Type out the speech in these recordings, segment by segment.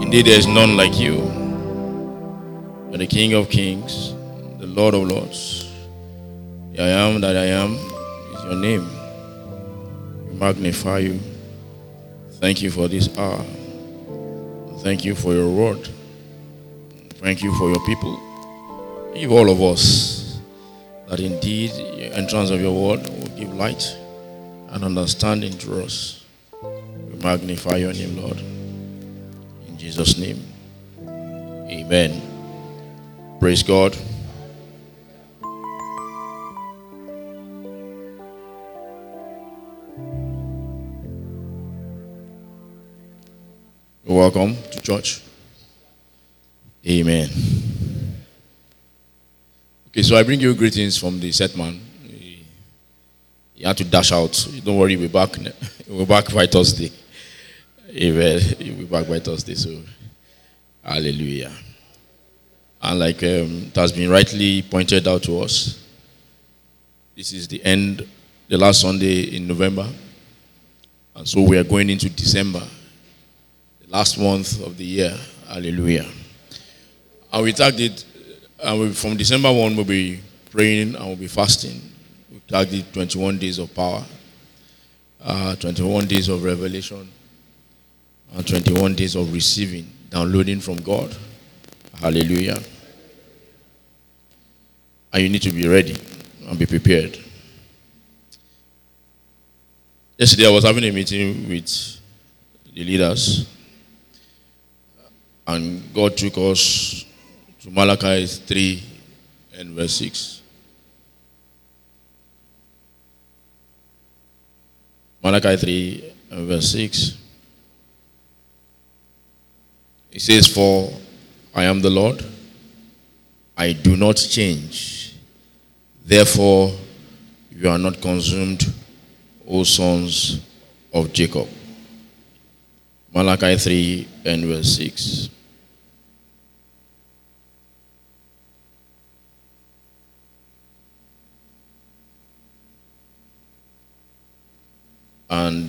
Indeed, there is none like you. You're the King of kings, the Lord of lords. The I am that I am is your name. We magnify you. Thank you for this hour. Thank you for your word. Thank you for your people. Give all of us that indeed the entrance of your word will give light and understanding to us. We magnify your name, Lord. In Jesus' name, amen. Praise God. Welcome to church. Amen. Okay, so I bring you greetings from the set man. He had to dash out. Don't worry, we'll be back. We'll be back by Thursday. Amen. We'll be back by Thursday. So, hallelujah. And like it has been rightly pointed out to us, this is the last Sunday in November. And so we are going into December, the last month of the year. Hallelujah. And we tagged it, from December 1, we'll be praying and we'll be fasting. We tagged it 21 days of power, 21 days of revelation, and 21 days of receiving, downloading from God. Hallelujah. And you need to be ready and be prepared. Yesterday I was having a meeting with the leaders, and God took us to Malachi 3 and verse 6. Malachi 3 and verse 6. It says, "For I am the Lord, I do not change. Therefore, you are not consumed, O sons of Jacob." Malachi 3 and verse 6. And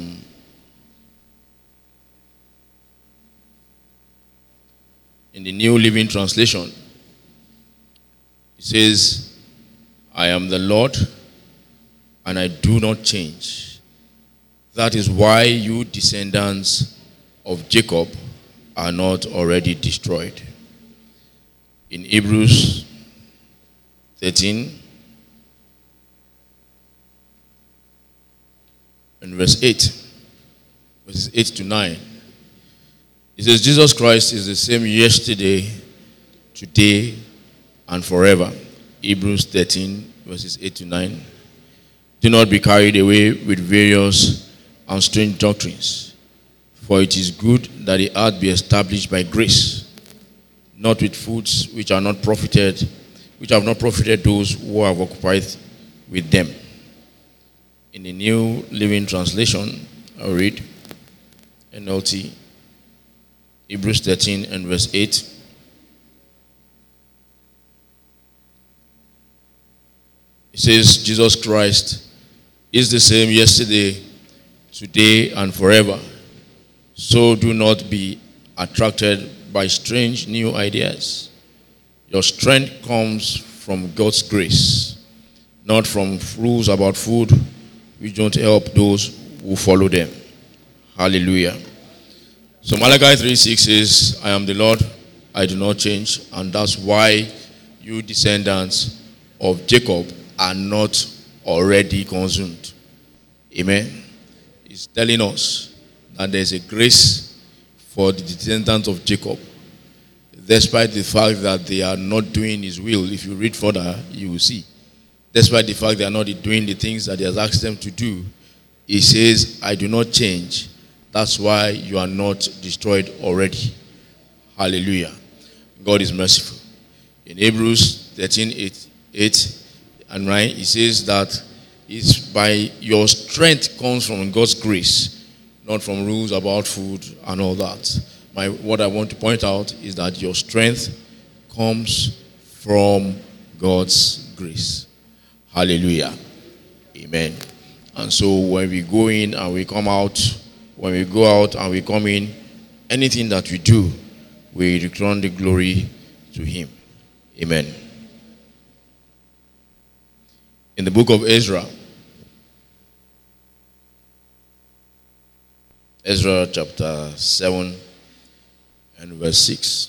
in the New Living Translation, it says, "I am the Lord, and I do not change. That is why you descendants of Jacob are not already destroyed." In Hebrews 13 and verse 8, verses 8 to 9, it says, "Jesus Christ is the same yesterday, today, and forever." Hebrews 13, verses 8 to 9. "Do not be carried away with various and strange doctrines, for it is good that the earth be established by grace, not with foods which have not profited those who have occupied with them." In the New Living Translation, I'll read NLT, Hebrews 13 and verse 8. It says, "Jesus Christ is the same yesterday, today, and forever. So do not be attracted by strange new ideas. Your strength comes from God's grace, not from rules about food which don't help those who follow them." Hallelujah. So Malachi 3:6 says, "I am the Lord, I do not change, and that's why you descendants of Jacob are not already consumed." Amen. It's telling us that there's a grace for the descendants of Jacob, despite the fact that they are not doing his will. If you read further, you will see. Despite the fact they are not doing the things that he has asked them to do, he says, "I do not change. That's why you are not destroyed already." Hallelujah. God is merciful. In Hebrews 13, 8 and 9, he says that it's by your strength comes from God's grace, not from rules about food and all that. What I want to point out is that your strength comes from God's grace. Hallelujah. Amen. And so when we go in and we come out, when we go out and we come in, anything that we do, we return the glory to him. Amen. In the book of Ezra chapter 7 and verse 6.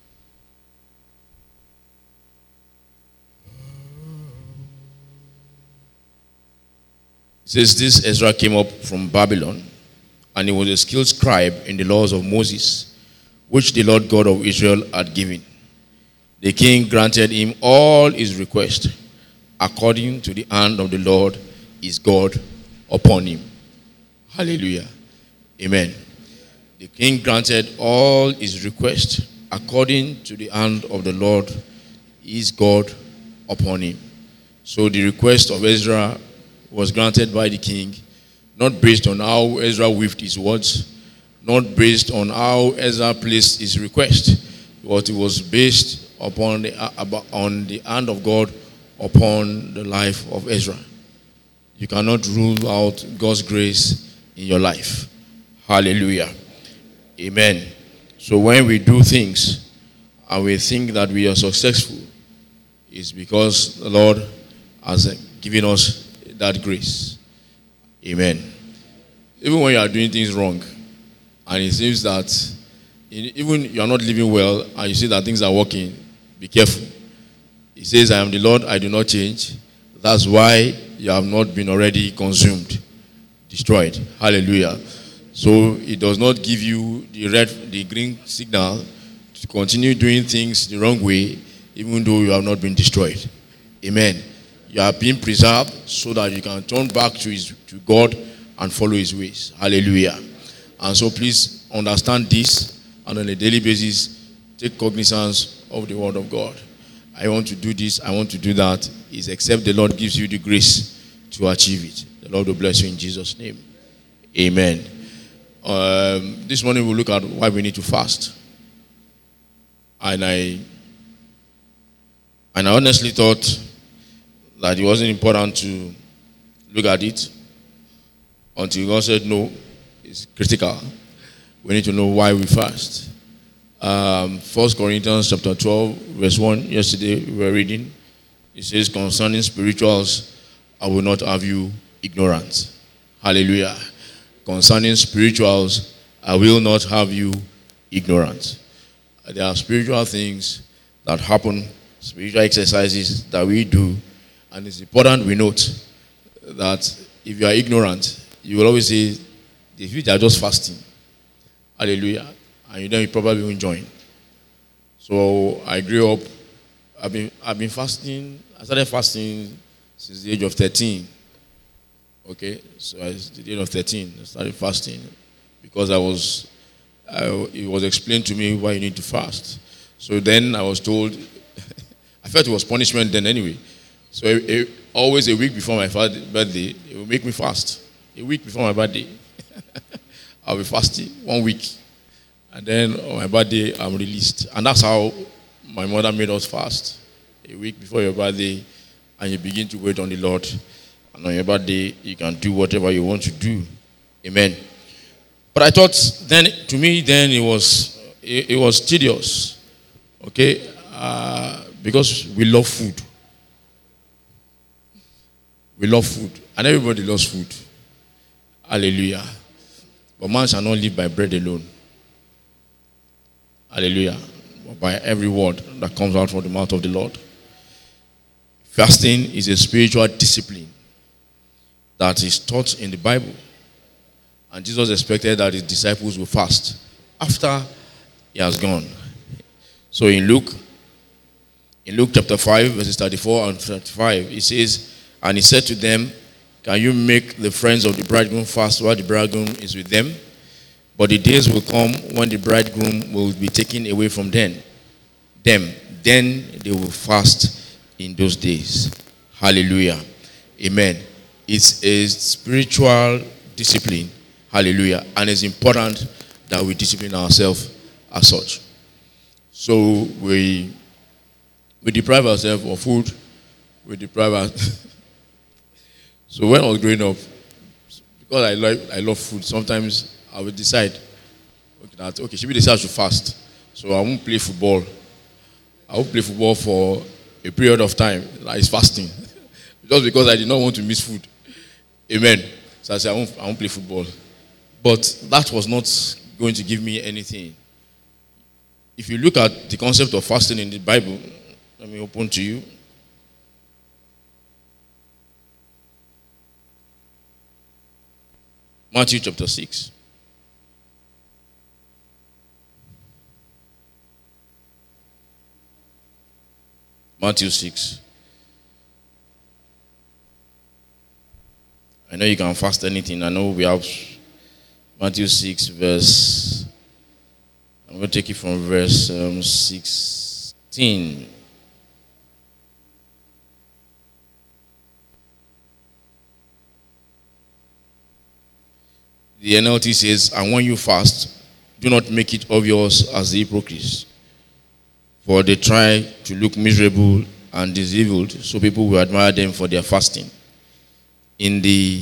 It says, this Ezra came up from Babylon, and he was a skilled scribe in the laws of Moses, which the Lord God of Israel had given. The king granted him all his requests, according to the hand of the Lord his God upon him. Hallelujah. Amen. The king granted all his requests, according to the hand of the Lord his God upon him. So the request of Ezra was granted by the king, not based on how Ezra weaved his words, not based on how Ezra placed his request, but it was based upon the hand of God upon the life of Ezra. You cannot rule out God's grace in your life. Hallelujah. Amen. So when we do things and we think that we are successful, it's because the Lord has given us that grace. Amen. Even when you are doing things wrong, and it seems that even you are not living well, and you see that things are working, be careful. He says, I am the Lord, I do not change. That's why you have not been already consumed, destroyed. Hallelujah. So it does not give you the green signal to continue doing things the wrong way, even though you have not been destroyed. Amen. You are being preserved so that you can turn back to God and follow his ways. Hallelujah. And so please understand this, and on a daily basis, take cognizance of the word of God. I want to do this, I want to do that. It's except the Lord gives you the grace to achieve it. The Lord will bless you in Jesus' name. Amen. This morning we'll look at why we need to fast. And I honestly thought that it wasn't important to look at it until God said, no, it's critical. We need to know why we fast. 1 Corinthians chapter 12, verse 1, yesterday we were reading. It says, concerning spirituals, I will not have you ignorant. Hallelujah. Concerning spirituals, I will not have you ignorant. There are spiritual things that happen, spiritual exercises that we do, and it's important we note that if you are ignorant, you will always say, they are just fasting. Hallelujah. And then you probably won't join. So I grew up, I've been fasting. I started fasting since the age of 13. Okay, so at the age of 13, I started fasting because it was explained to me why you need to fast. So then I was told, I felt it was punishment then anyway. So always a week before my birthday, it will make me fast. A week before my birthday, I'll be fasting 1 week. And then on my birthday, I'm released. And that's how my mother made us fast. A week before your birthday, and you begin to wait on the Lord. And on your birthday, you can do whatever you want to do. Amen. But I thought then, to me, then it was tedious. Okay? Because we love food. We love food. And everybody loves food. Hallelujah. But man shall not live by bread alone. Hallelujah. But by every word that comes out from the mouth of the Lord. Fasting is a spiritual discipline that is taught in the Bible. And Jesus expected that his disciples will fast after he has gone. So in Luke chapter 5, verses 34 and 35, it says, and he said to them, can you make the friends of the bridegroom fast while the bridegroom is with them? But the days will come when the bridegroom will be taken away from them. Then they will fast in those days. Hallelujah. Amen. It's a spiritual discipline. Hallelujah. And it's important that we discipline ourselves as such. So we deprive ourselves of food. We deprive ourselves. So when I was growing up, because I love food, sometimes I would decide, Okay, okay, should be they say I should fast. So I won't play football. I won't play football for a period of time. Like it's fasting. Just because I did not want to miss food. Amen. So I said I won't play football. But that was not going to give me anything. If you look at the concept of fasting in the Bible, let me open to you. Matthew chapter 6. Matthew 6. I know you can fast anything. I know we have Matthew 6 verse. I'm going to take it from verse 16. The NLT says, and when you fast, do not make it obvious as the hypocrites, for they try to look miserable and disabled, so people will admire them for their fasting. In the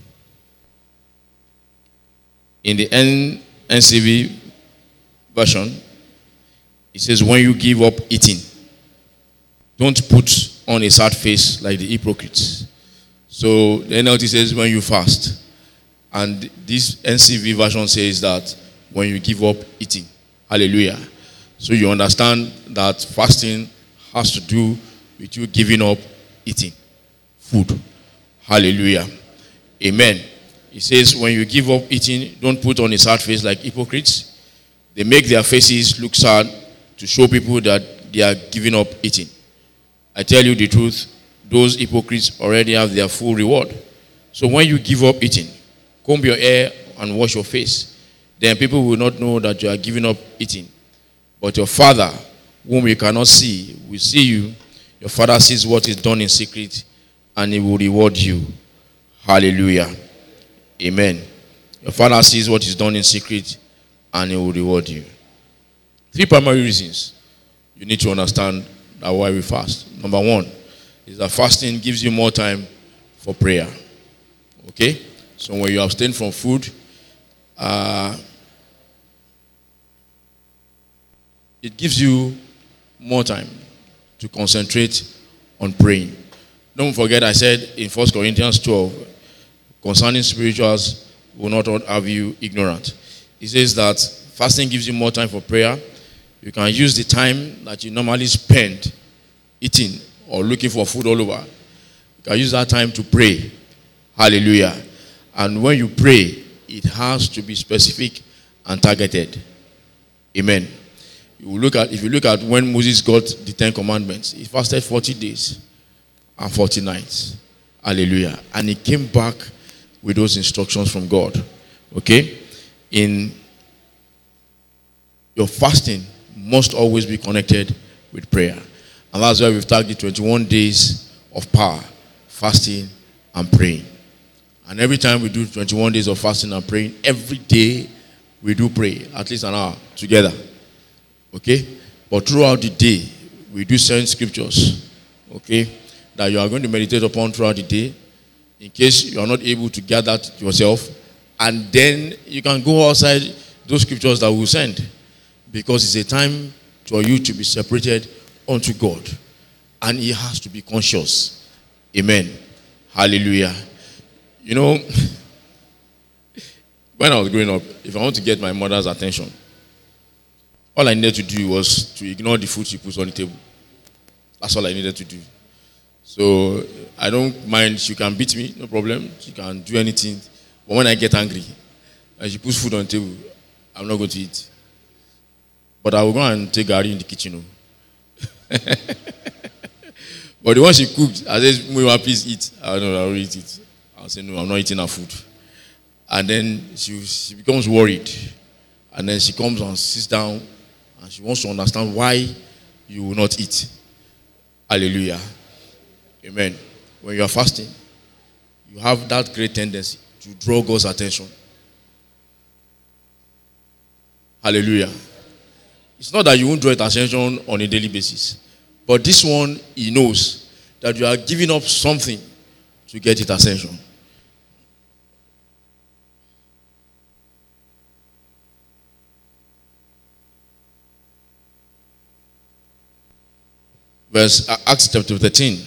NCV version, it says, when you give up eating, don't put on a sad face like the hypocrites. So the NLT says, when you fast. And this NCV version says that when you give up eating. Hallelujah. So you understand that fasting has to do with you giving up eating food. Hallelujah. Amen. It says when you give up eating, don't put on a sad face like hypocrites. They make their faces look sad to show people that they are giving up eating. I tell you the truth, those hypocrites already have their full reward. So when you give up eating, comb your hair and wash your face. Then people will not know that you are giving up eating. But your Father, whom you cannot see, will see you. Your Father sees what is done in secret, and he will reward you. Hallelujah. Amen. Your Father sees what is done in secret, and he will reward you. 3 primary reasons you need to understand that why we fast. Number 1 is that fasting gives you more time for prayer. Okay? So when you abstain from food, it gives you more time to concentrate on praying. Don't forget I said in 1 Corinthians 12, concerning spirituals will not have you ignorant. It says that fasting gives you more time for prayer. You can use the time that you normally spend eating or looking for food all over. You can use that time to pray. Hallelujah. And when you pray, it has to be specific and targeted. Amen. If you look at when Moses got the 10 commandments, he fasted 40 days and 40 nights. Hallelujah. And he came back with those instructions from God. Okay? In your fasting must always be connected with prayer. And that's why we've tagged the 21 days of power, fasting and praying. And every time we do 21 days of fasting and praying, every day we do pray, at least an hour together. Okay? But throughout the day, we do certain scriptures, okay, that you are going to meditate upon throughout the day, in case you are not able to get that yourself. And then you can go outside those scriptures that we'll send, because it's a time for you to be separated unto God. And he has to be conscious. Amen. Hallelujah. You know, when I was growing up, if I want to get my mother's attention, all I needed to do was to ignore the food she puts on the table. That's all I needed to do. So I don't mind. She can beat me, no problem. She can do anything. But when I get angry and she puts food on the table, I'm not going to eat. But I will go and take Gary in the kitchen. But the one she cooked, I said, Muiwa, please eat. I know, I will eat it. I said, no, I'm not eating her food. And then she becomes worried. And then she comes and sits down and she wants to understand why you will not eat. Hallelujah. Amen. When you are fasting, you have that great tendency to draw God's attention. Hallelujah. It's not that you won't draw his attention on a daily basis. But this one, he knows that you are giving up something to get his attention. Verse Acts chapter 13.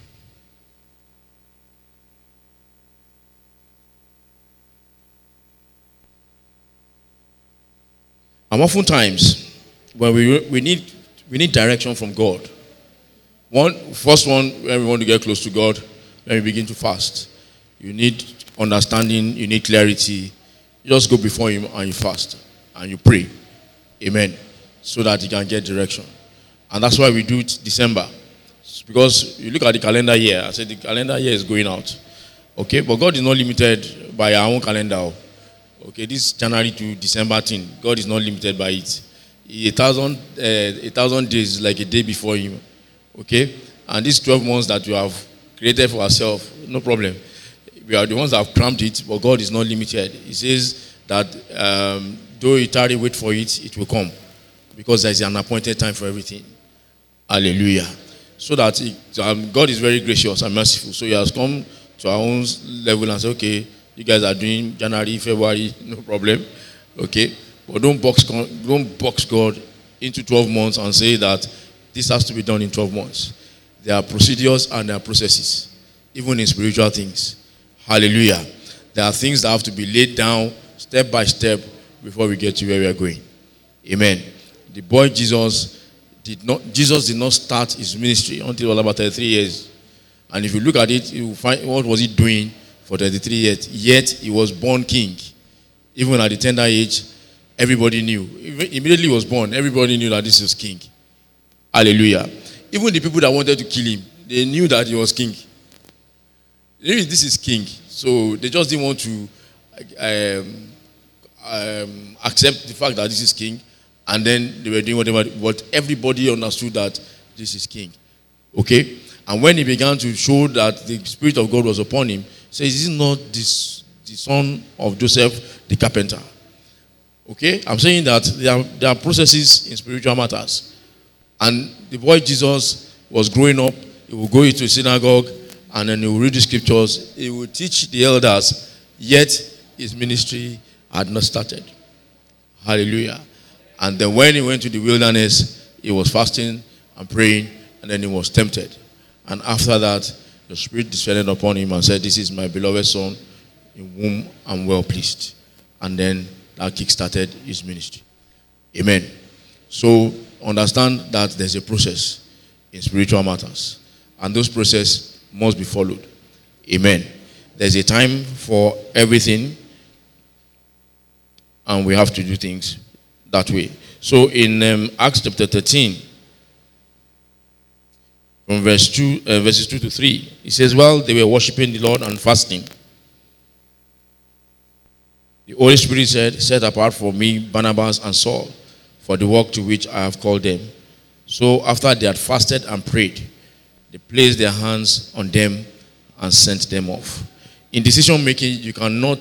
And oftentimes, when we need direction from God. First one, when we want to get close to God, when we begin to fast, you need understanding, you need clarity. You just go before Him and you fast and you pray. Amen. So that you can get direction. And that's why we do it December. Because you look at the calendar year, I said the calendar year is going out. Okay, but God is not limited by our own calendar. Okay, this January to December thing, God is not limited by it. 1,000 days is like a day before Him. Okay, and these 12 months that we have created for ourselves, no problem. We are the ones that have cramped it, but God is not limited. He says that though you tarry, wait for it, it will come. Because there is an appointed time for everything. Hallelujah. So that God is very gracious and merciful. So He has come to our own level and said, okay, you guys are doing January, February, no problem. Okay? But don't box God into 12 months and say that this has to be done in 12 months. There are procedures and there are processes, even in spiritual things. Hallelujah. There are things that have to be laid down step by step before we get to where we are going. Amen. The boy Jesus did not start his ministry until he was about 33 years. And if you look at it, you will find what was he doing for 33 years. Yet he was born king. Even at the tender age, everybody knew. Immediately he was born, everybody knew that this was king. Hallelujah. Even the people that wanted to kill him, they knew that he was king. They knew this is king. So they just didn't want to accept the fact that this is king. And then they were doing whatever. But everybody understood that this is king. Okay? And when he began to show that the Spirit of God was upon him, he says, is this not the son of Joseph the carpenter? Okay? I'm saying that there are processes in spiritual matters. And the boy Jesus was growing up. He would go into a synagogue and then he would read the scriptures. He would teach the elders, yet his ministry had not started. Hallelujah. And then when he went to the wilderness, he was fasting and praying, and then he was tempted. And after that, the Spirit descended upon him and said, this is my beloved Son, in whom I'm well pleased. And then that kick-started his ministry. Amen. So understand that there's a process in spiritual matters. And those processes must be followed. Amen. There's a time for everything, and we have to do things that way. So in Acts chapter 13, from verses 2 to 3, it says, while they were worshiping the Lord and fasting, the Holy Spirit said, set apart for me Barnabas and Saul for the work to which I have called them. So after they had fasted and prayed, they placed their hands on them and sent them off. In decision making, you cannot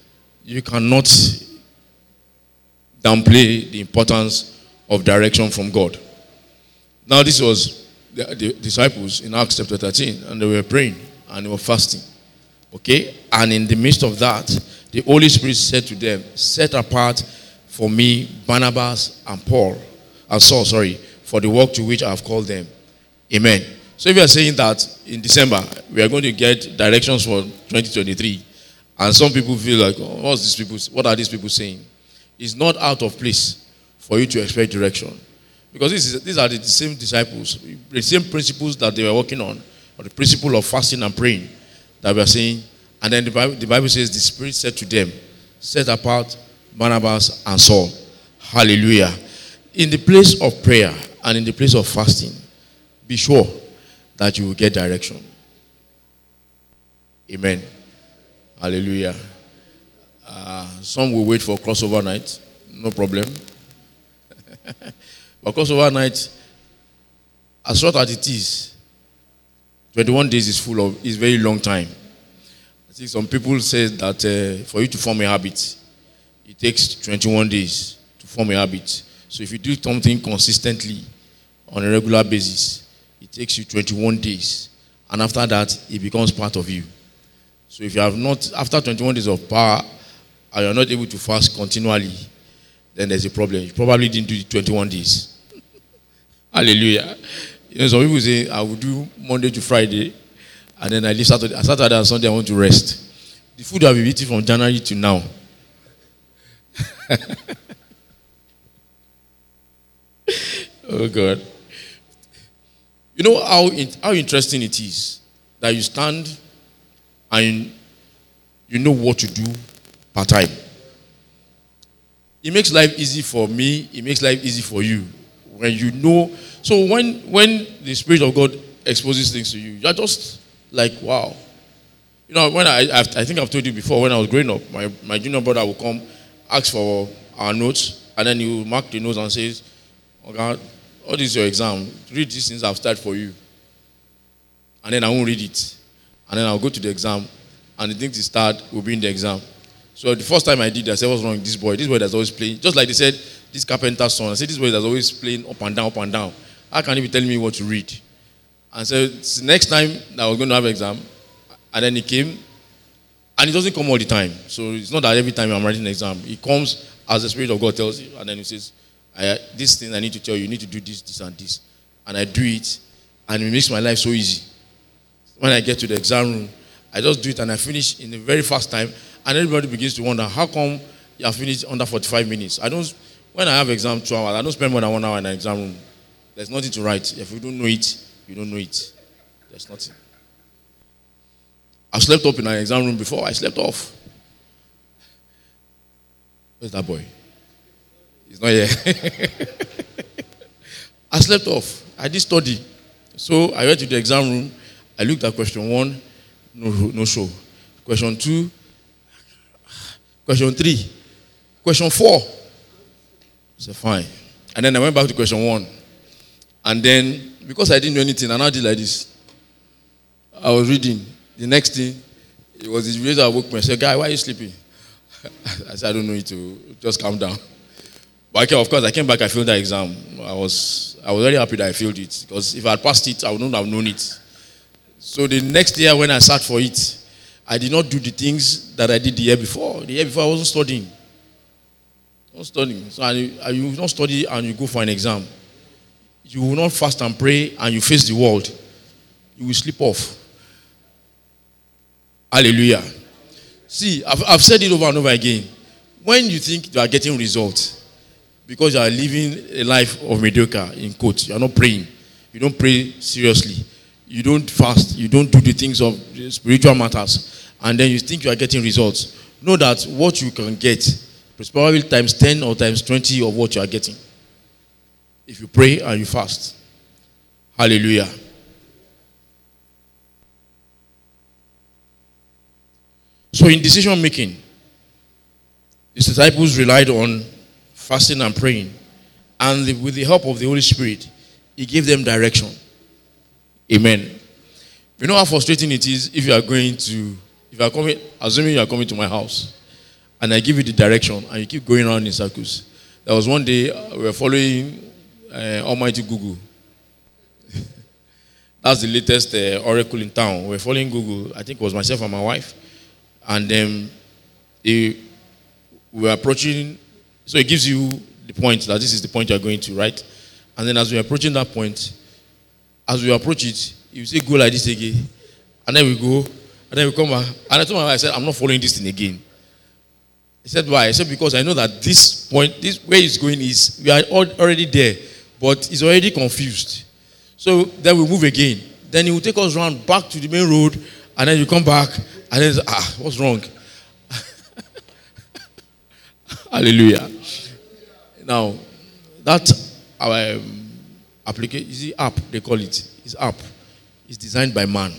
downplay the importance of direction from God. Now this was the disciples in Acts chapter 13, and they were praying and they were fasting. Okay? And in the midst of that, the Holy Spirit said to them, set apart for me Barnabas and Saul, for the work to which I have called them. Amen. So if you are saying that in December, we are going to get directions for 2023, and some people feel like, oh, what are these people saying? It's not out of place for you to expect direction. Because these are the same disciples, the same principles that they were working on, or the principle of fasting and praying that we are saying. And then the Bible says the Spirit said to them, set apart Barnabas and Saul. Hallelujah. In the place of prayer and in the place of fasting, be sure that you will get direction. Amen. Hallelujah. Some will wait for crossover night. No problem. But crossover night, as short as it is, 21 days is very long time. I think some people say that for you to form a habit, it takes 21 days to form a habit. So if you do something consistently on a regular basis, it takes you 21 days. And after that, it becomes part of you. So if you have not, after 21 days of power, and you're not able to fast continually, then there's a problem. You probably didn't do the 21 days. Hallelujah. Some people say I will do Monday to Friday, and then I leave Saturday. Saturday and Sunday I want to rest. The food I've been eating from January to now. Oh God. You know how interesting it is that you stand and you know what to do part time. It makes life easy for me. It makes life easy for you when you know. So when the Spirit of God exposes things to you, you're just like, wow. You know, when I think I've told you before, when I was growing up, my junior brother would come, ask for our notes, and then he would mark the notes and says, okay, what is your exam? Read these things I've started for you. And then I won't read it. And then I'll go to the exam, and the things he start will be in the exam. So the first time I did, I said, what's wrong with this boy? This boy that's always playing. Just like they said, this carpenter's son. I said, this boy that's always playing up and down, up and down. How can he be telling me what to read? And so the next time that I was going to have an exam, and then he came, and he doesn't come all the time. So it's not that every time I'm writing an exam. He comes as the Spirit of God tells you, and then he says, this thing I need to tell you, you need to do this, this, and this. And I do it, and it makes my life so easy. When I get to the exam room, I just do it, and I finish in a very fast time, and everybody begins to wonder, how come you have finished under 45 minutes? When I have exam 2 hours, I don't spend more than 1 hour in an exam room. There's nothing to write. If you don't know it, you don't know it. There's nothing. I've slept up in an exam room before. I slept off. Where's that boy? He's not here. I slept off. I did study. So I went to the exam room. I looked at question 1. No show. Question 2. Question 3. Question 4. I said, fine. And then I went back to question 1. And then, because I didn't know anything, I now did like this. I was reading. The next thing, it was his relator woke me. I said, guy, why are you sleeping? I said, I don't know you to just calm down. But of course, I came back, I failed that exam. I was very happy that I failed it. Because if I had passed it, I would not have known it. So the next year when I sat for it, I did not do the things that I did the year before. The year before, I wasn't studying. I was studying. So you will not study and you go for an exam. You will not fast and pray and you face the world. You will sleep off. Hallelujah. See, I've said it over and over again. When you think you are getting results, because you are living a life of mediocre, in quotes, you are not praying. You don't pray seriously. You don't fast. You don't do the things of spiritual matters. And then you think you are getting results. Know that what you can get is probably times 10 or times 20 of what you are getting. If you pray and you fast. Hallelujah. So in decision making, the disciples relied on fasting and praying. And with the help of the Holy Spirit, He gave them direction. Amen. You know how frustrating it is if you are coming, assuming you are coming to my house, and I give you the direction, and you keep going around in circles. There was one day we were following Almighty Google. That's the latest oracle in town. We were following Google. I think it was myself and my wife. And then we were approaching, so it gives you the point that this is the point you are going to, right? And then as we are approaching that point, as we approach it, you say go like this again. And then we go, and then we come back. And I told my wife, I said, I'm not following this thing again. He said, why? I said, because I know that this point, this where it's going is, we are already there, but he's already confused. So then we move again. Then he will take us around back to the main road, and then you come back, and then what's wrong? Hallelujah. Now, that our application, is the app, they call it, is app. It's designed by man.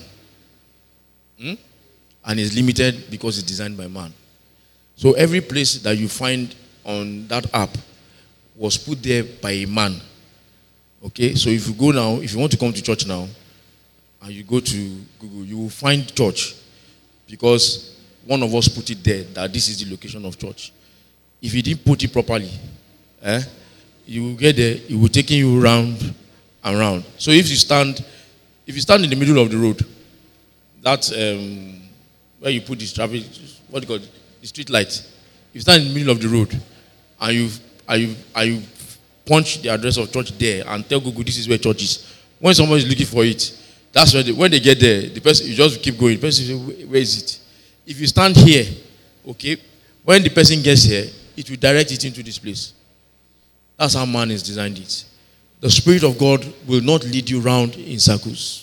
And it's limited because it's designed by man. So every place that you find on that app was put there by a man. Okay, so if you go now, if you want to come to church now, and you go to Google, you will find church. Because one of us put it there, that this is the location of church. If you didn't put it properly, you will get there, it will take you round and round. So if you stand in the middle of the road, that's where you put this traffic, what do you call it? The street light. If you stand in the middle of the road and you punch the address of church there and tell Google this is where church is, When somebody is looking for it, that's when they get there, the person, you just keep going. The person say, where is it? If you stand here, okay, when the person gets here, it will direct it into this place. That's how man is designed it. The Spirit of God will not lead you round in circles.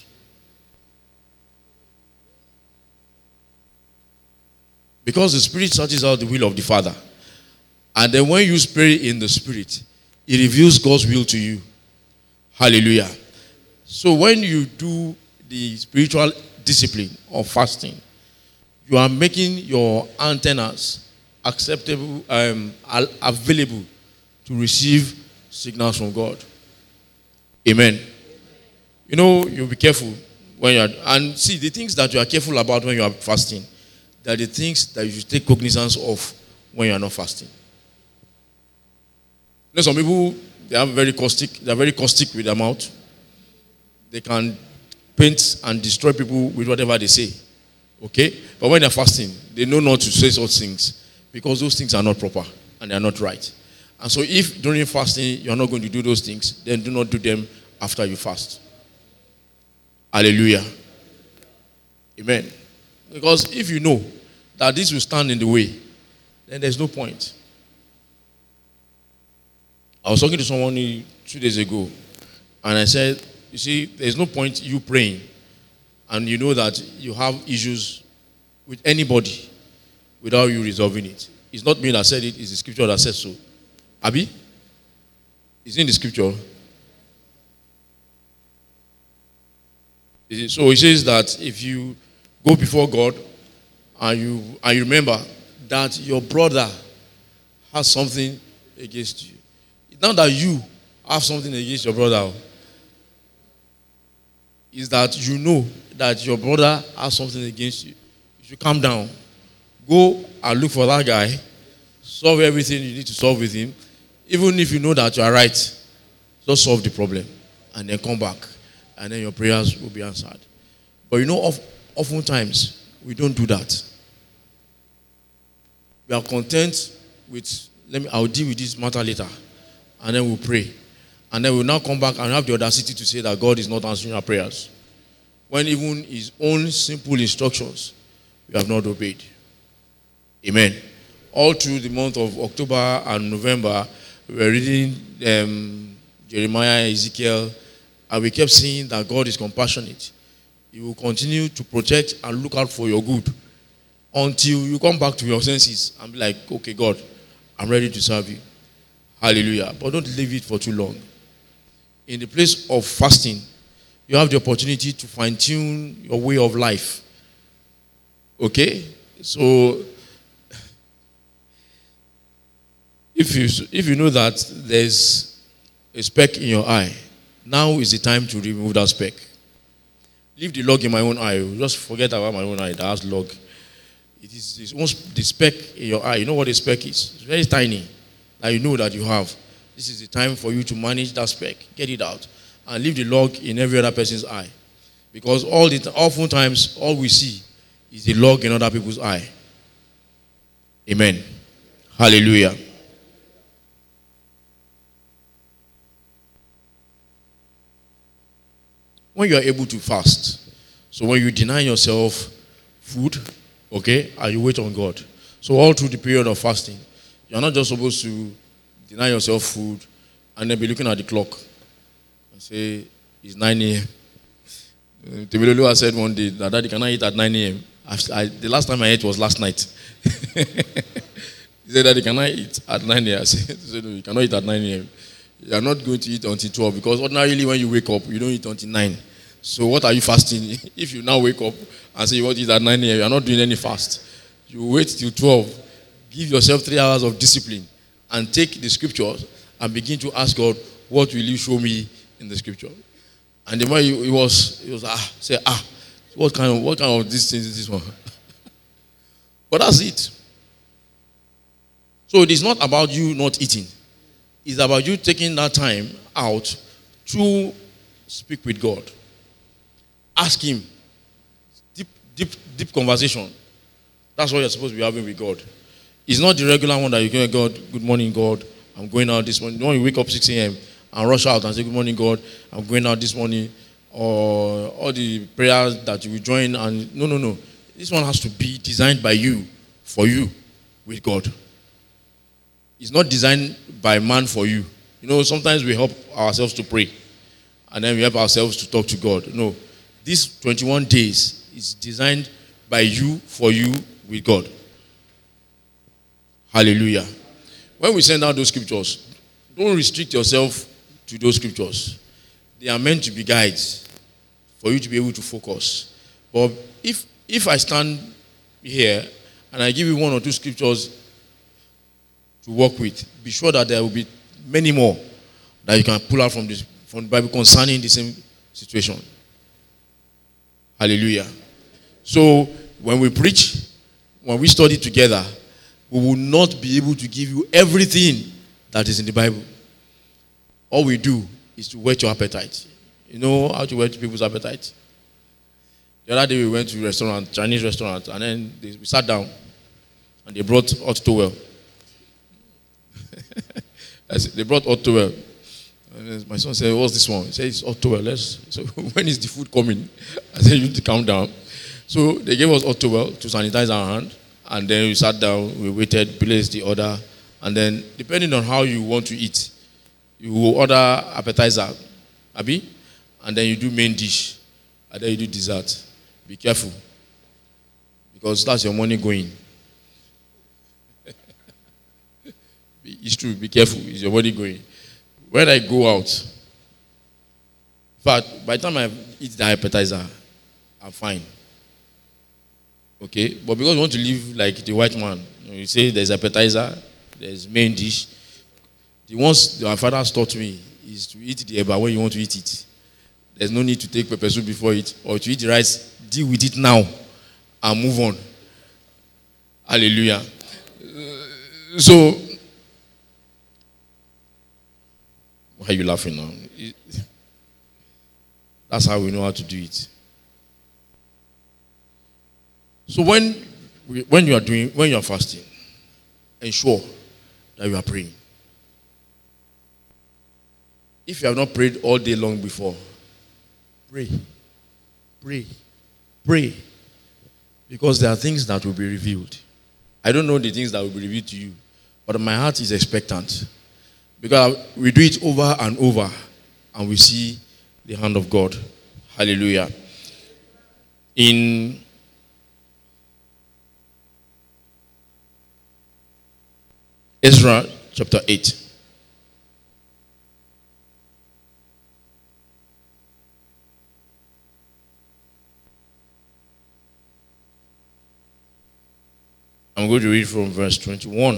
Because the Spirit searches out the will of the Father. And then when you pray in the Spirit, it reveals God's will to you. Hallelujah. So when you do the spiritual discipline of fasting, you are making your antennas acceptable, available to receive signals from God. Amen. You know, you'll be careful when you are, and see, the things that you are careful about when you are fasting, they are the things that you should take cognizance of when you are not fasting. You know, some people, they are very caustic with their mouth. They can paint and destroy people with whatever they say. Okay? But when they're fasting, they know not to say such things because those things are not proper and they are not right. And so if during fasting you are not going to do those things, then do not do them after you fast. Hallelujah. Amen. Because if you know that this will stand in the way, then there's no point. I was talking to someone 2 days ago, and I said, you see, there's no point you praying, and you know that you have issues with anybody without you resolving it. It's not me that said it, it's the scripture that says so. Abi? It's in the scripture. So it says that if you go before God and you remember that your brother has something against you. It's not that you have something against your brother. It's that you know that your brother has something against you. You should calm down. Go and look for that guy. Solve everything you need to solve with him. Even if you know that you are right, just solve the problem and then come back. And then your prayers will be answered. But you know, oftentimes, we don't do that. We are content with, I'll deal with this matter later. And then we'll pray. And then we'll now come back and have the audacity to say that God is not answering our prayers. When even his own simple instructions, we have not obeyed. Amen. All through the month of October and November, we were reading Jeremiah, Ezekiel, and we kept seeing that God is compassionate. He will continue to protect and look out for your good until you come back to your senses and be like, okay, God, I'm ready to serve you. Hallelujah. But don't leave it for too long. In the place of fasting, you have the opportunity to fine-tune your way of life. Okay? So, if you know that there's a speck in your eye, now is the time to remove that speck. Leave the log in my own eye. Just forget about my own eye. That has log. It is the speck in your eye. You know what a speck is? It's very tiny. That you know that you have. This is the time for you to manage that speck. Get it out. And leave the log in every other person's eye. Because oftentimes, all we see is the log in other people's eye. Amen. Hallelujah. When you are able to fast, so when you deny yourself food, okay, and you wait on God. So all through the period of fasting, you're not just supposed to deny yourself food and then be looking at the clock and say, it's 9 a.m. Tebelolua said one day that Daddy, can I eat at 9 a.m.? The last time I ate was last night. He said, Daddy, can I eat at 9 a.m.? I said, no, you cannot eat at 9 a.m. You are not going to eat until 12 because ordinarily when you wake up, you don't eat until 9. So what are you fasting? If you now wake up and say you want to eat at 9 a.m., you are not doing any fast. You wait till 12. Give yourself 3 hours of discipline and take the scriptures and begin to ask God, what will you show me in the scripture? And the man he was what kind of this thing is this one? But that's it. So it is not about you not eating. It's about you taking that time out to speak with God. Ask him. Deep conversation. That's what you're supposed to be having with God. It's not the regular one that you go, God, good morning, God. I'm going out this morning. When you wake up 6 a.m. and rush out and say, good morning, God. I'm going out this morning. or all the prayers that you will join. And no. This one has to be designed by you, for you, with God. It's not designed by man for you. Sometimes we help ourselves to pray, and then we help ourselves to talk to God. No, these 21 days is designed by you, for you, with God. Hallelujah. When we send out those scriptures, don't restrict yourself to those scriptures. They are meant to be guides for you to be able to focus. But if I stand here and I give you one or two scriptures to work with, be sure that there will be many more that you can pull out from the Bible concerning the same situation. Hallelujah. So when we preach, when we study together, we will not be able to give you everything that is in the Bible. All we do is to whet your appetite. You know how to whet people's appetite? The other day we went to a restaurant, Chinese restaurant, and then we sat down and they brought hot towel. They brought hot towel. And my son said, "What's this one?" He said, "It's hot towel." So when is the food coming? I said, "You need to calm down." So they gave us hot towel to sanitize our hand, and then we sat down, we waited, placed the order, and then depending on how you want to eat, you will order appetizer, Abi, and then you do main dish, and then you do dessert. Be careful, because that's your money going. It's true, be careful, it's your money going. When I go out, in fact, by the time I eat the appetizer, I'm fine. Okay? But because you want to live like the white man, you say there's appetizer, there's main dish. The ones my father taught me is to eat the eba when you want to eat it. There's no need to take pepper soup before it, or to eat the rice. Deal with it now and move on. Hallelujah. So, why are you laughing now? That's how we know how to do it. So when you are fasting, ensure that you are praying. If you have not prayed all day long before, pray. Because there are things that will be revealed. I don't know the things that will be revealed to you, but my heart is expectant. Because we do it over and over, and we see the hand of God. Hallelujah. In Ezra chapter 8. I'm going to read from verse 21.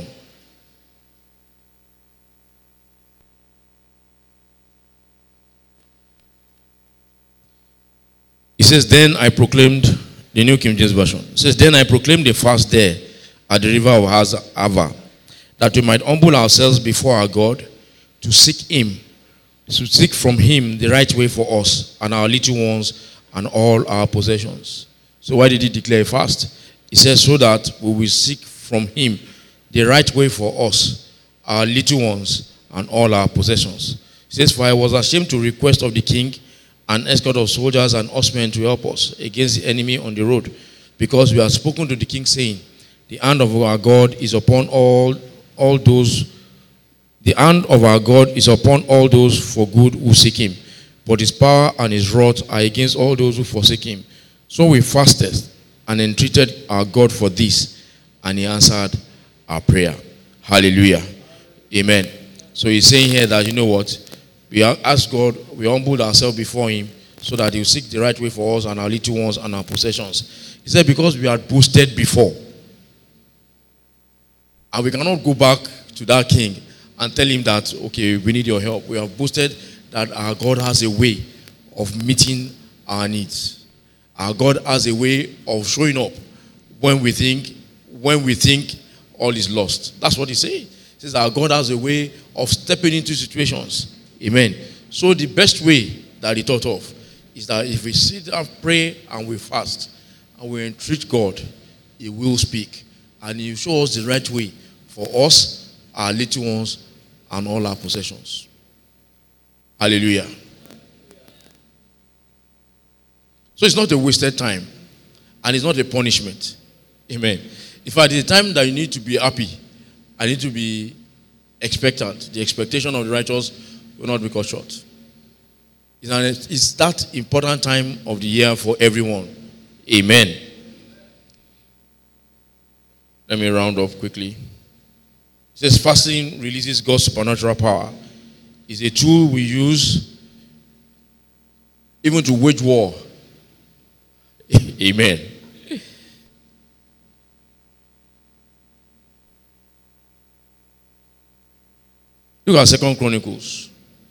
It says, then I proclaimed, the New King James Version. It says, then I proclaimed a fast there at the river of Ahava, that we might humble ourselves before our God, to seek him, to seek from him the right way for us and our little ones and all our possessions. So why did he declare a fast? He says, so that we will seek from him the right way for us, our little ones, and all our possessions. He says, for I was ashamed to request of the king an escort of soldiers and horsemen to help us against the enemy on the road, because we have spoken to the king, saying, the hand of our God is upon all those. The hand of our God is upon all those for good who seek him, but his power and his wrath are against all those who forsake him. So we fasted and entreated our God for this, and he answered our prayer. Hallelujah. Amen. So he's saying here that, you know what? We ask God, we humbled ourselves before him so that he will seek the right way for us and our little ones and our possessions. He said, because we had boasted before, and we cannot go back to that king and tell him that, okay, we need your help. We have boasted that our God has a way of meeting our needs. Our God has a way of showing up when we think all is lost. That's what he says. He says our God has a way of stepping into situations. Amen. So the best way that he thought of is that if we sit and pray and we fast and we entreat God, he will speak. And he will show us the right way for us, our little ones, and all our possessions. Hallelujah. So it's not a wasted time. And it's not a punishment. Amen. In fact, it's a time that you need to be happy. I need to be expectant. The expectation of the righteous will not be cut short. It's that important time of the year for everyone. Amen. Let me round up quickly. It says fasting releases God's supernatural power. It's a tool we use even to wage war. Amen. Look at 2 Chronicles.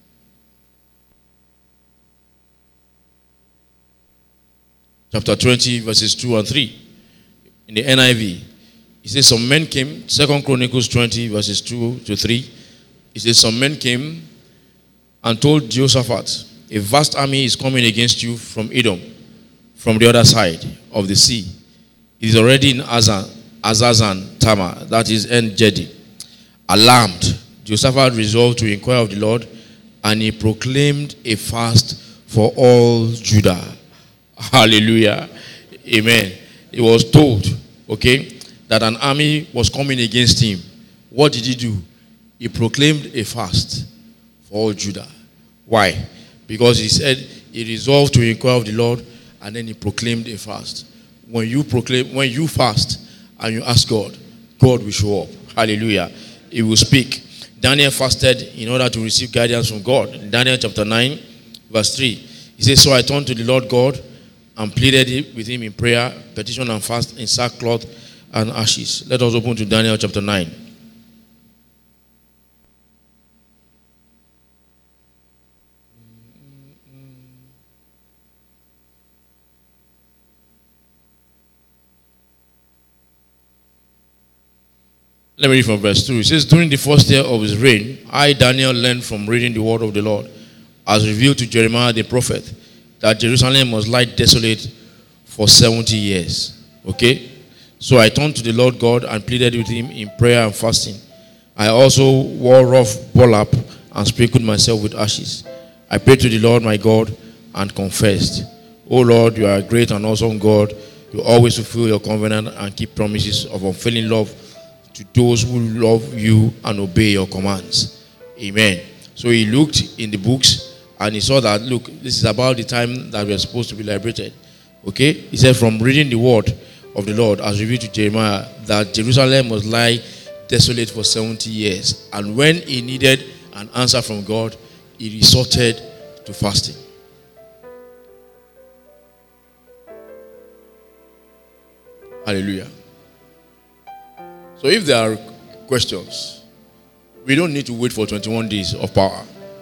Chapter 20, verses 2 and 3. In the NIV. It says some men came, 2 Chronicles 20, verses 2 to 3. It says some men came and told Jehoshaphat, a vast army is coming against you from Edom, from the other side of the sea. It is already in Azazan Tamar, that is En-Gedi. Alarmed, Jehoshaphat resolved to inquire of the Lord, and he proclaimed a fast for all Judah. Hallelujah. Amen. He was told, that an army was coming against him. What did he do? He proclaimed a fast for all Judah. Why? Because he said he resolved to inquire of the Lord, and then he proclaimed a fast. When you fast and you ask God, God will show up. Hallelujah. He will speak. Daniel fasted in order to receive guidance from God. In Daniel chapter 9, verse 3, he says, so I turned to the Lord God and pleaded with him in prayer, petition and fast in sackcloth and ashes. Let us open to Daniel chapter 9. Let me read from verse 2. It says, during the first year of his reign, I, Daniel, learned from reading the word of the Lord, as revealed to Jeremiah the prophet, that Jerusalem must lie desolate for 70 years. So I turned to the Lord God and pleaded with him in prayer and fasting. I also wore rough burlap and sprinkled myself with ashes. I prayed to the Lord my God and confessed, O Lord, you are a great and awesome God. You always fulfill your covenant and keep promises of unfailing love to those who love you and obey your commands. Amen. So he looked in the books and he saw that, look, this is about the time that we are supposed to be liberated. He said from reading the word of the Lord as revealed to Jeremiah that Jerusalem must lie desolate for 70 years. And when he needed an answer from God, he resorted to fasting. Hallelujah. So if there are questions, we don't need to wait for 21 days of power.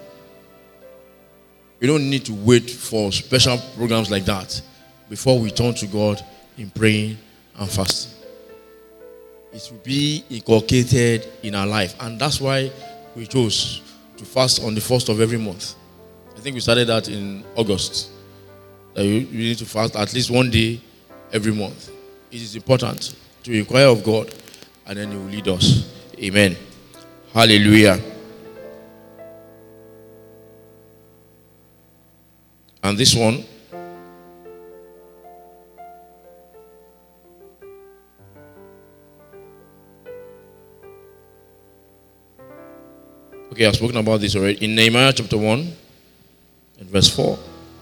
We don't need to wait for special programs like that before we turn to God in praying and fasting. It will be inculcated in our life. And that's why we chose to fast on the first of every month. I think we started that in August. That you need to fast at least one day every month. It is important to inquire of God, and then He will lead us. Amen. Hallelujah. And this one, okay, I've spoken about this already. In Nehemiah chapter 1 and verse 4.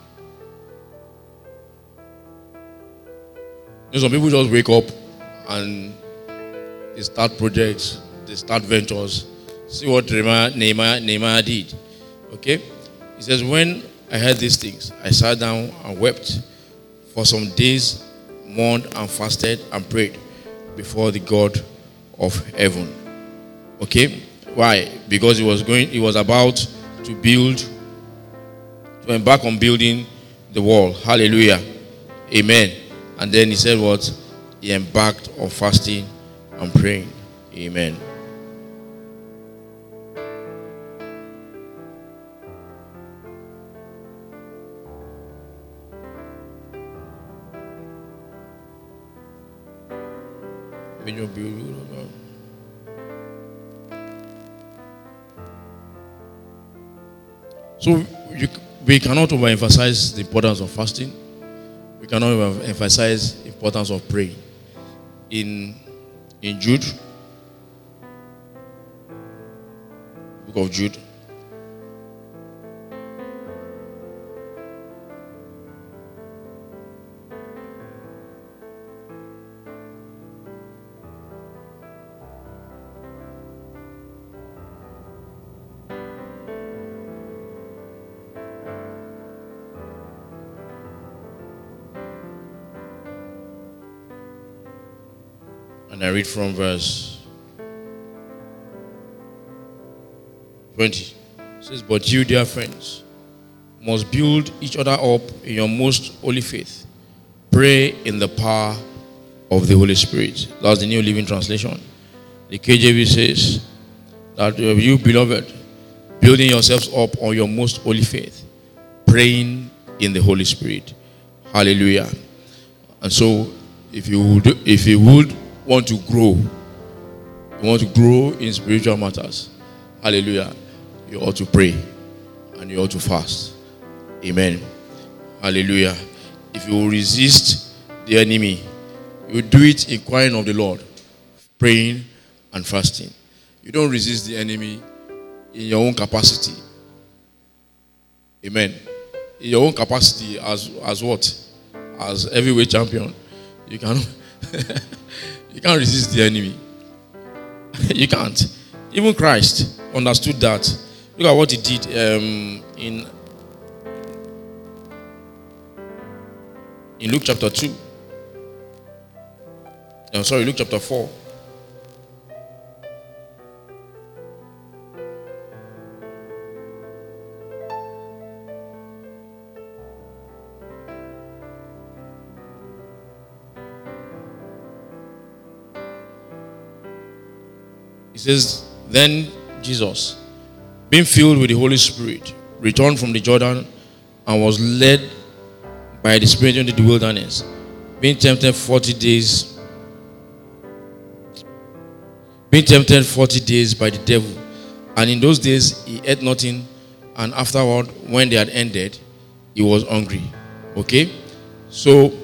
Some people just wake up and they start projects, they start ventures. See what Nehemiah did. Okay? He says, when I heard these things, I sat down and wept. For some days, mourned and fasted and prayed before the God of heaven. Okay? Why? Because he was about to embark on building the wall. Hallelujah. Amen. And then he said what? He embarked on fasting and praying. Amen. So we cannot overemphasize the importance of fasting. We cannot emphasize the importance of praying. In Jude, book of Jude, and I read from verse 20. It says, "But you, dear friends, must build each other up in your most holy faith. Pray in the power of the Holy Spirit." That's the New Living Translation. The KJV says that you, beloved, building yourselves up on your most holy faith, praying in the Holy Spirit. Hallelujah. And so, if you would want to grow, you want to grow in spiritual matters, hallelujah, you ought to pray and you ought to fast. Amen. Hallelujah. If you resist the enemy, you do it inquiring of the Lord, praying and fasting. You don't resist the enemy in your own capacity. Amen. In your own capacity as what? As heavyweight champion. You cannot you can't resist the enemy. You can't. Even Christ understood that. Look at what he did in Luke chapter 2. Luke chapter 4. It says, "Then Jesus, being filled with the Holy Spirit, returned from the Jordan and was led by the Spirit into the wilderness, being tempted 40 days by the devil. And in those days he ate nothing, and afterward, when they had ended, he was hungry." Okay? So,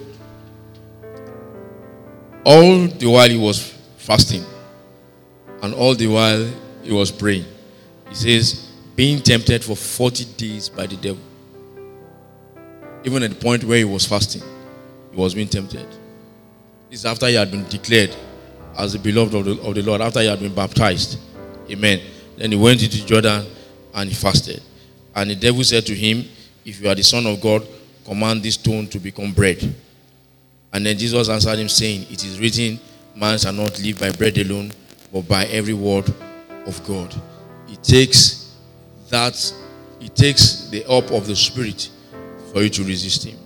all the while he was fasting, and all the while he was praying. He says, being tempted for 40 days by the devil. Even at the point where he was fasting, he was being tempted. This is after he had been declared as the beloved of the Lord, after he had been baptized. Amen. Then he went into Jordan and he fasted. And the devil said to him, "If you are the Son of God, command this stone to become bread." And then Jesus answered him, saying, "It is written, man shall not live by bread alone, but by every word of God." It takes the help of the Spirit for you to resist him.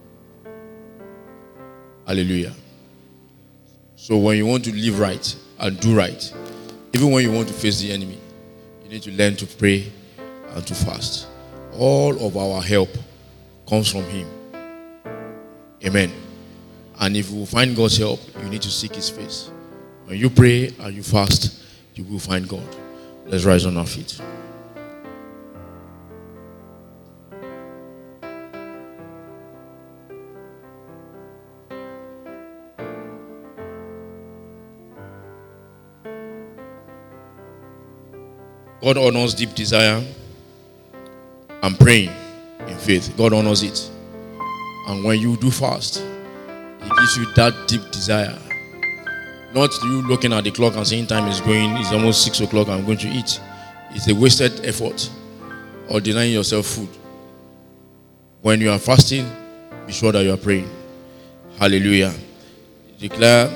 Hallelujah. So when you want to live right and do right, even when you want to face the enemy, you need to learn to pray and to fast. All of our help comes from him. Amen. And if you find God's help, you need to seek his face. When you pray and you fast, you will find God. Let's rise on our feet. God honors deep desire and praying in faith. God honors it. And when you do fast, he gives you that deep desire. Not you looking at the clock and saying time is going, it's almost 6 o'clock, I'm going to eat. It's a wasted effort or denying yourself food. When you are fasting, be sure that you are praying. Hallelujah. Declare,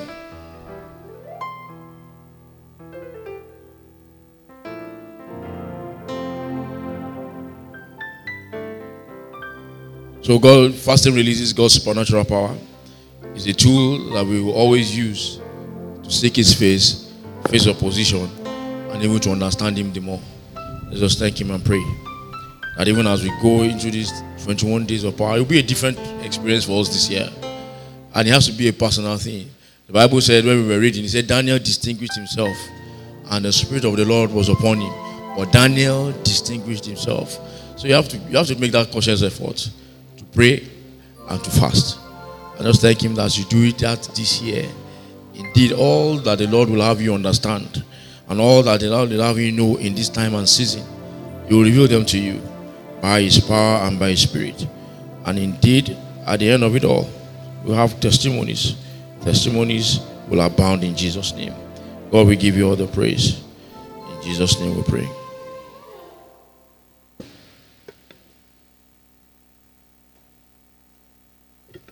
so God, fasting releases God's supernatural power. It's a tool that we will always use to seek his face opposition, and even to understand him the more. Let's just thank him and pray that even as we go into these 21 days of power, it will be a different experience for us this year. And it has to be a personal thing. The Bible said, when we were reading, it said Daniel distinguished himself and the Spirit of the Lord was upon him. But Daniel distinguished himself. So you have to make that conscious effort to pray and to fast. And just thank him that as you do that this year, indeed all that the Lord will have you understand and all that the Lord will have you know in this time and season, he will reveal them to you by his power and by his spirit. And indeed, at the end of it all, we have testimonies. Testimonies will abound in Jesus' name. God, we give you all the praise. In Jesus' name we pray.